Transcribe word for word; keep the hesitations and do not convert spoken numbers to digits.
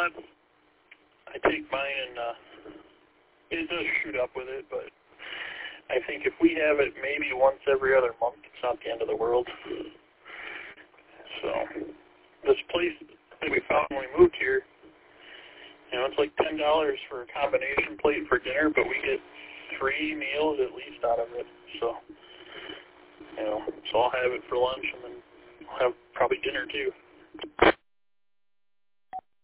I, I take mine and uh, it does shoot up with it, but I think if we have it maybe once every other month, it's not the end of the world. So this place that we found when we moved here, you know, it's like ten dollars for a combination plate for dinner, but we get three meals at least out of it. So, you know, so I'll have it for lunch and then I'll have probably dinner too.